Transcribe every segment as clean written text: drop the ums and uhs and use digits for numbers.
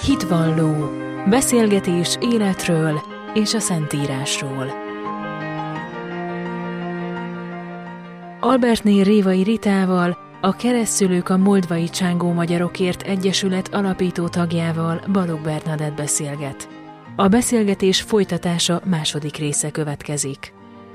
Hitvalló. Beszélgetés életről és a Szentírásról. Albertné Révai Ritával, a Keresztszülők a Moldvai Csángó Magyarokért Egyesület alapító tagjával Balogh Bernadett beszélget. A beszélgetés folytatása második része következik.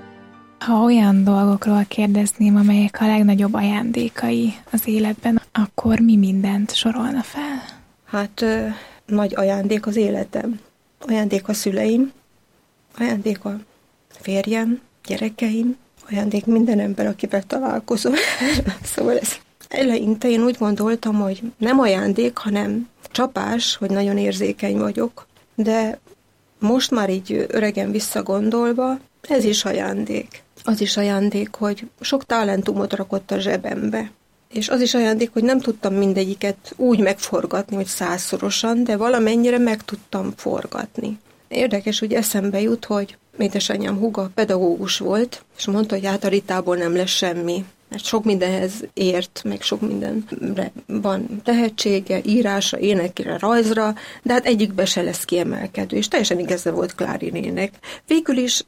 Ha olyan dolgokról kérdezném, amelyek a legnagyobb ajándékai az életben, akkor mi mindent sorolna fel? Hát nagy ajándék az életem. Ajándék a szüleim, ajándék a férjem, gyerekeim, ajándék minden ember, akivel találkozom. Szóval ez eleinte én úgy gondoltam, hogy nem ajándék, hanem csapás, hogy nagyon érzékeny vagyok, de most már így öregen visszagondolva, ez is ajándék. Az is ajándék, hogy sok talentumot rakott a zsebembe. És az is ajándék, hogy nem tudtam mindegyiket úgy megforgatni, hogy 100-szorosan, de valamennyire meg tudtam forgatni. Érdekes, hogy eszembe jut, hogy édesanyám húga pedagógus volt, és mondta, hogy hát a Ritából nem lesz semmi. Mert sok mindenhez ért, meg sok mindenre van tehetsége, írásra, énekre, rajzra, de hát egyikbe se lesz kiemelkedő, és teljesen igaza volt Klári nének. Végül is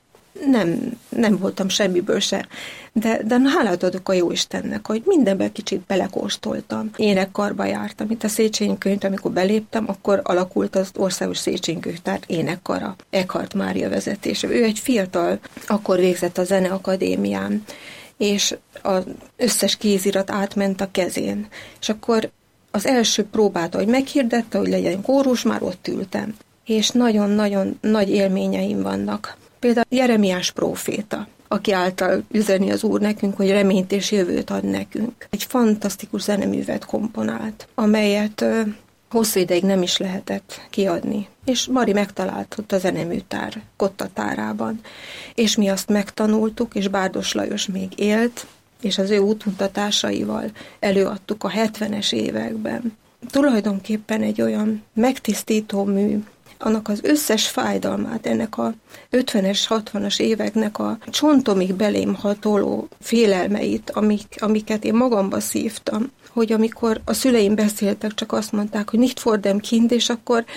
nem voltam semmiből se, de hálát adok a Jóistennek, hogy mindenben kicsit belekóstoltam. Énekkarba jártam, itt a Széchenyi Könyvtár, amikor beléptem, akkor alakult az Országos Széchenyi Könyvtár énekkara, Eckhart Mária vezetése. Ő egy fiatal, akkor végzett a Zeneakadémián, és az összes kézirat átment a kezén. És akkor az első próbát, ahogy meghirdette, hogy legyen kórus, már ott ültem. És nagyon-nagyon nagy élményeim vannak. Például Jeremiás próféta, aki által üzeni az Úr nekünk, hogy reményt és jövőt ad nekünk. Egy fantasztikus zeneművet komponált, amelyet hosszú ideig nem is lehetett kiadni. És Mari megtalált ott a zeneműtár kottatárában. És mi azt megtanultuk, és Bárdos Lajos még élt, és az ő útmutatásaival előadtuk a 70-es években. Tulajdonképpen egy olyan megtisztító mű, annak az összes fájdalmát, ennek a 50-es, 60-as éveknek a csontomig belém hatoló félelmeit, amiket én magamba szívtam, hogy amikor a szüleim beszéltek, csak azt mondták, hogy nicht vor dem Kind, és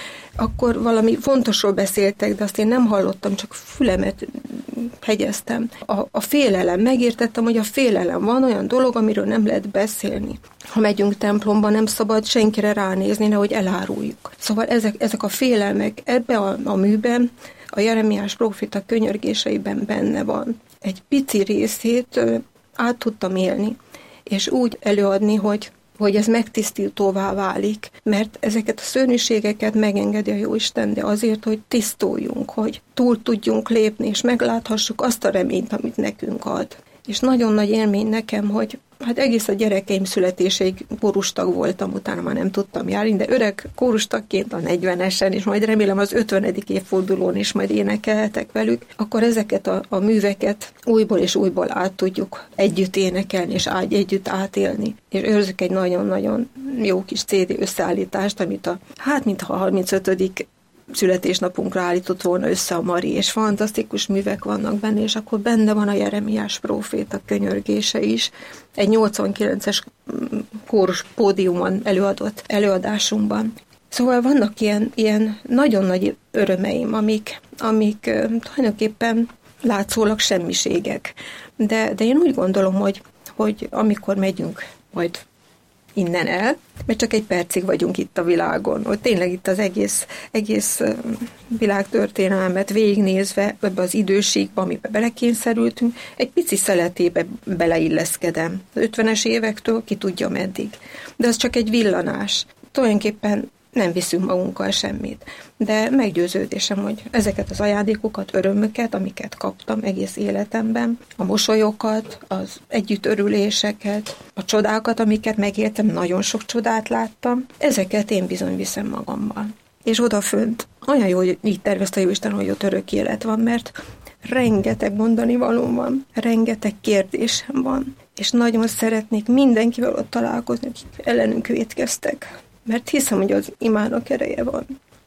akkor valami fontosról beszéltek, de azt én nem hallottam, csak fülemet hegyeztem. A félelem, megértettem, hogy a félelem van olyan dolog, amiről nem lehet beszélni. Ha megyünk templomba, nem szabad senkire ránézni, nehogy eláruljuk. Szóval ezek a félelmek ebbe a műben, a Jeremiás próféta könyörgéseiben benne van. Egy pici részét át tudtam élni, és úgy előadni, hogy ez megtisztítóvá válik, mert ezeket a szörnyűségeket megengedi a Jóisten, de azért, hogy tisztuljunk, hogy túl tudjunk lépni, és megláthassuk azt a reményt, amit nekünk ad. És nagyon nagy élmény nekem, hogy hát egész a gyerekeim születéséig kórustag voltam, utána már nem tudtam járni, de öreg kórustagként a 40-esen, és majd remélem az 50. évfordulón is majd énekelhetek velük, akkor ezeket a műveket újból és újból át tudjuk együtt énekelni, és együtt átélni. És őrzök egy nagyon-nagyon jó kis CD összeállítást, amit mintha a 35. születésnapunkra állított volna össze a Mari, és fantasztikus művek vannak benne, és akkor benne van a Jeremiás próféta könyörgése is. Egy 89-es kórus pódiumon előadott előadásunkban. Szóval vannak ilyen nagyon nagy örömeim, amik tulajdonképpen látszólag semmiségek. De én úgy gondolom, hogy amikor megyünk majd innen el, mert csak egy percig vagyunk itt a világon, hogy tényleg itt az egész világtörténelmet végignézve ebbe az időségbe, amiben belekényszerültünk, egy pici szeletébe beleilleszkedem. Az 50-es évektől ki tudja meddig. De az csak egy villanás. Tulajdonképpen nem viszünk magunkkal semmit. De meggyőződésem, hogy ezeket az ajándékokat, örömöket, amiket kaptam egész életemben, a mosolyokat, az együttörüléseket, a csodákat, amiket megéltem, nagyon sok csodát láttam, ezeket én bizony viszem magammal. És odafönt olyan jó, hogy így tervezte a Jóisten, hogy ott örök élet van, mert rengeteg mondani valóm van, rengeteg kérdésem van, és nagyon szeretnék mindenkivel ott találkozni, akik ellenünk vétkeztek. Mert hiszem, hogy az imának ereje van.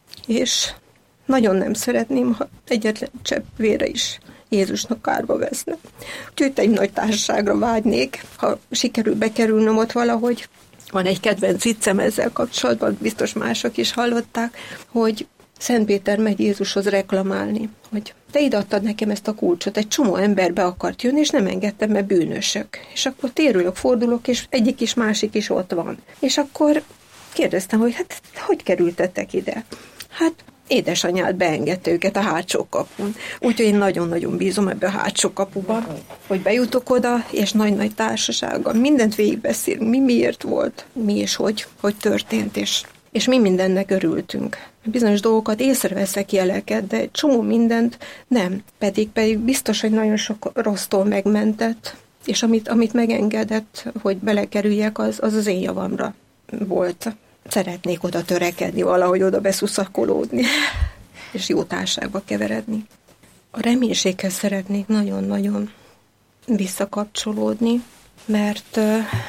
És nagyon nem szeretném, ha egyetlen csepp vére is Jézusnak kárba veszne. Úgyhogy egy nagy társaságra vágynék, ha sikerül bekerülnöm ott valahogy, Van egy kedvenc viccem ezzel kapcsolatban, biztos mások is hallották, hogy Szent Péter megy Jézushoz reklamálni, hogy te ide adtad nekem ezt a kulcsot, egy csomó ember be akart jönni, és nem engedtem, mert bűnösök. És akkor térülök, fordulok, és egyik is, másik is ott van. És akkor kérdeztem, hogy hát hogy kerültettek ide? Hát édesanyád beengedte őket a hátsó kapun. Úgyhogy én nagyon-nagyon bízom ebbe a hátsó kapuba, hogy bejutok oda, és nagy-nagy társasággal mindent végigbeszélünk, mi miért volt, mi és hogy történt, és mi mindennek örültünk. Bizonyos dolgokat észreveszek, jeleket, de egy csomó mindent nem. Pedig biztos, hogy nagyon sok rossztól megmentett, és amit megengedett, hogy belekerüljek, az én javamra volt. Szeretnék oda törekedni, valahogy oda beszuszakolódni, és jó társágba keveredni. A reménységhez szeretnék nagyon-nagyon visszakapcsolódni, mert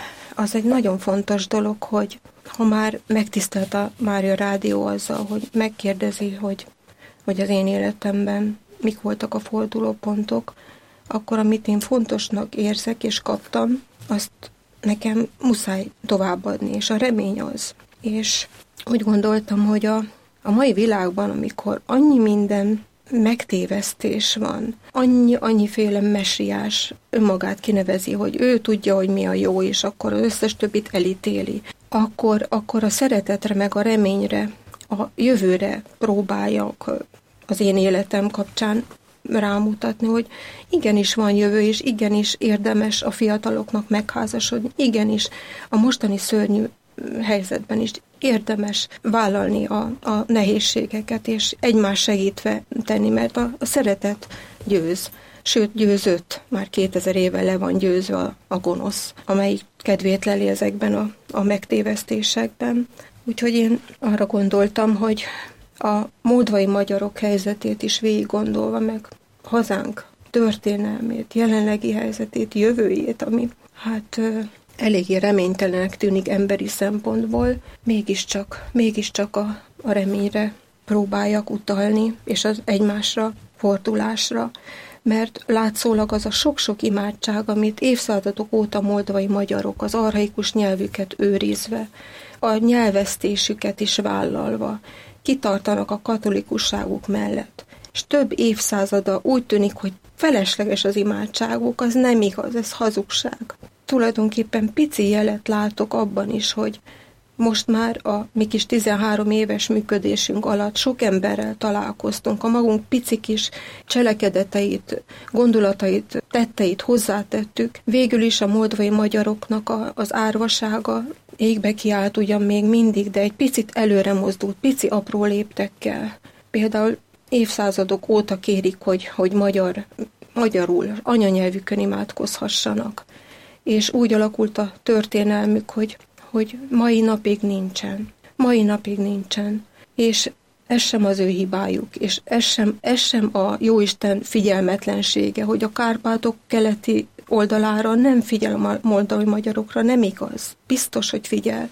az egy nagyon fontos dolog, hogy ha már megtisztelt a Mária Rádió azzal, hogy megkérdezi, hogy az én életemben mik voltak a fordulópontok, akkor amit én fontosnak érzek és kaptam, azt nekem muszáj továbbadni, és a remény az. És úgy gondoltam, hogy a mai világban, amikor annyi minden megtévesztés van, annyiféle messiás önmagát kinevezi, hogy ő tudja, hogy mi a jó, és akkor az összes többit elítéli, akkor a szeretetre meg a reményre, a jövőre próbáljak az én életem kapcsán rámutatni, hogy igenis van jövő, és igenis érdemes a fiataloknak megházasodni, igenis a mostani szörnyű helyzetben is érdemes vállalni a nehézségeket, és egymás segítve tenni, mert a szeretet győz. Sőt, győzött, már 2000 éve le van győzve a gonosz, amelyik kedvét leli ezekben a megtévesztésekben. Úgyhogy én arra gondoltam, hogy a moldvai magyarok helyzetét is végig gondolva, meg hazánk történelmét, jelenlegi helyzetét, jövőjét, ami eléggé reménytelenek tűnik emberi szempontból, mégiscsak a reményre próbáljak utalni, és az egymásra fordulásra, mert látszólag az a sok-sok imádság, amit évszázadok óta moldvai magyarok az archaikus nyelvüket őrizve, a nyelvesztésüket is vállalva, kitartanak a katolikusságuk mellett. És több évszázada úgy tűnik, hogy felesleges az imádságuk, az nem igaz, ez hazugság. Tulajdonképpen pici jelet látok abban is, hogy most már a mi kis 13 éves működésünk alatt sok emberrel találkoztunk, a magunk pici kis cselekedeteit, gondolatait, tetteit hozzátettük. Végül is a moldvai magyaroknak az árvasága égbe kiállt ugyan még mindig, de egy picit előre mozdult, pici apró léptekkel. Például évszázadok óta kérik, hogy magyarul, anyanyelvükön imádkozhassanak. És úgy alakult a történelmük, hogy mai napig nincsen. És ez sem az ő hibájuk, és ez sem a Jóisten figyelmetlensége, hogy a Kárpátok keleti oldalára nem figyel a moldvai magyarokra, nem igaz. Biztos, hogy figyel.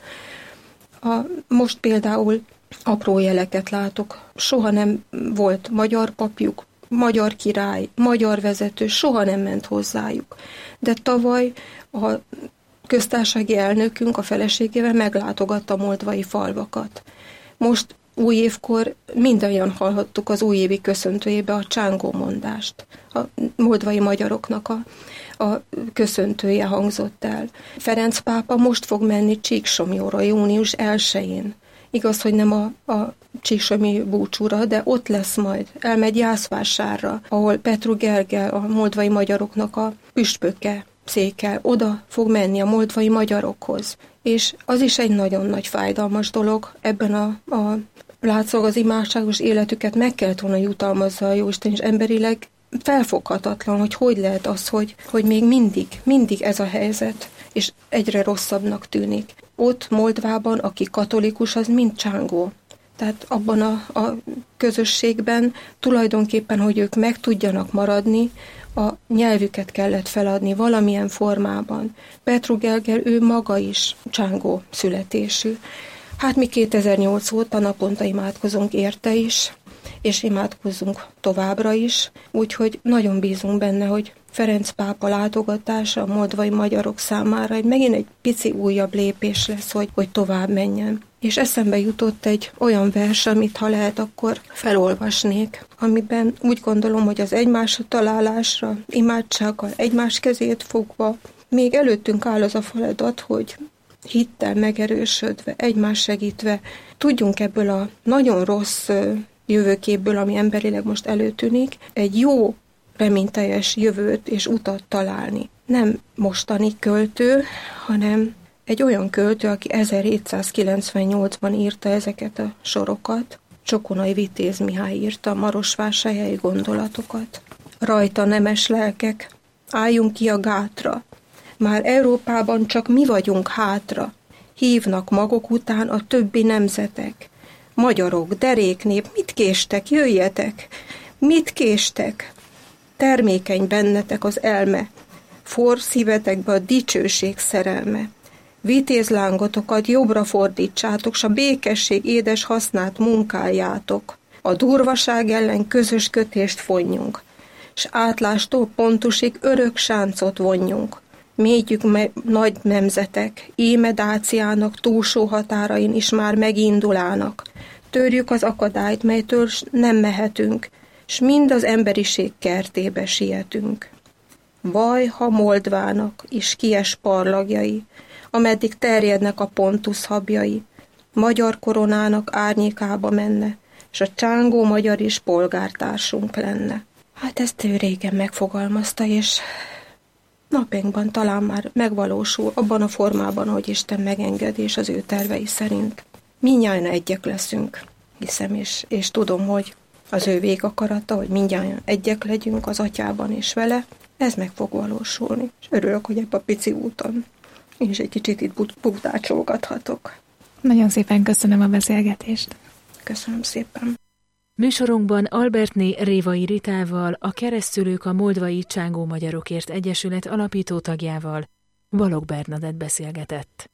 Most például apró jeleket látok. Soha nem volt magyar papjuk, magyar király, magyar vezető, soha nem ment hozzájuk. De tavaly a köztársasági elnökünk a feleségével meglátogatta a moldvai falvakat. Most új évkor mindannyian hallhattuk az újévi köszöntőjébe a csángó mondást. A moldvai magyaroknak a köszöntője hangzott el. Ferenc pápa most fog menni Csíksomlyóra június 1-én. Igaz, hogy nem a csíksomi búcsúra, de ott lesz majd. Elmegy Jászvásárra, ahol Petru Gergely, a moldvai magyaroknak a püspöke székel. Oda fog menni a moldvai magyarokhoz. És az is egy nagyon nagy fájdalmas dolog. Ebben a látszólag az imádságos életüket meg kellett volna jutalmazza a Jóisten, és emberileg felfoghatatlan, hogy lehet az, hogy még mindig ez a helyzet, és egyre rosszabbnak tűnik. Ott Moldvában, aki katolikus, az mind csángó. Tehát abban a közösségben tulajdonképpen, hogy ők meg tudjanak maradni, a nyelvüket kellett feladni valamilyen formában. Petru Gergely, ő maga is csángó születésű. Hát mi 2008 óta naponta imádkozunk érte is, és imádkozzunk továbbra is, úgyhogy nagyon bízunk benne, hogy Ferenc pápa látogatása a moldvai magyarok számára megint egy pici újabb lépés lesz, hogy tovább menjen. És eszembe jutott egy olyan vers, amit ha lehet, akkor felolvasnék, amiben úgy gondolom, hogy az egymásra találásra, imádsággal, egymás kezét fogva, még előttünk áll az a feladat, hogy hittel megerősödve, egymás segítve, tudjunk ebből a nagyon rossz jövőképből, ami emberileg most előtűnik, egy jó, reményteljes jövőt és utat találni. Nem mostani költő, hanem egy olyan költő, aki 1798-ban írta ezeket a sorokat. Csokonai Vitéz Mihály írta a marosvásárhelyi gondolatokat. Rajta nemes lelkek, álljunk ki a gátra. Már Európában csak mi vagyunk hátra. Hívnak maguk után a többi nemzetek. Magyarok, deréknép, mit késtek, jöjjetek! Mit késtek? Termékeny bennetek az elme, forr szívetekbe a dicsőség szerelme. Vitézlángotokat jobbra fordítsátok, s a békesség édes hasznát munkáljátok. A durvaság ellen közös kötést fonjunk, s átlástól pontusig örök sáncot vonjunk. Mégyük nagy nemzetek, íme Dáciának túlsó határain is már megindulának. Törjük az akadályt, melytől nem mehetünk, s mind az emberiség kertébe sietünk. Vaj, ha Moldvának is kies parlagjai, ameddig terjednek a Pontusz habjai, magyar koronának árnyékába menne, s a csángó magyar is polgártársunk lenne. Hát ezt ő régen megfogalmazta, és napjainkban talán már megvalósul abban a formában, hogy Isten megengedi, és az ő tervei szerint. Mindnyájan egyek leszünk, hiszem, és tudom, hogy az ő végakarata, hogy mindnyájan egyek legyünk az Atyában és vele, ez meg fog valósulni. És örülök, hogy ebben a pici úton én is egy kicsit itt bukdácsolgathatok. Nagyon szépen köszönöm a beszélgetést. Köszönöm szépen. Műsorunkban Albertné Révai Ritával, a Keresztszülők a Moldvai Csángó Magyarokért Egyesület alapító tagjával, Balogh Bernadett beszélgetett.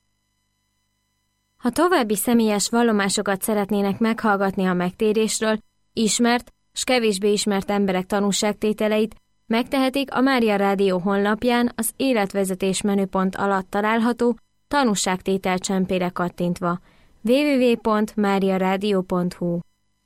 Ha további személyes vallomásokat szeretnének meghallgatni a megtérésről, ismert s kevésbé ismert emberek tanúságtételeit, megtehetik a Mária Rádió honlapján az életvezetés menüpont alatt található tanúságtétel csempére kattintva www.mariaradio.hu.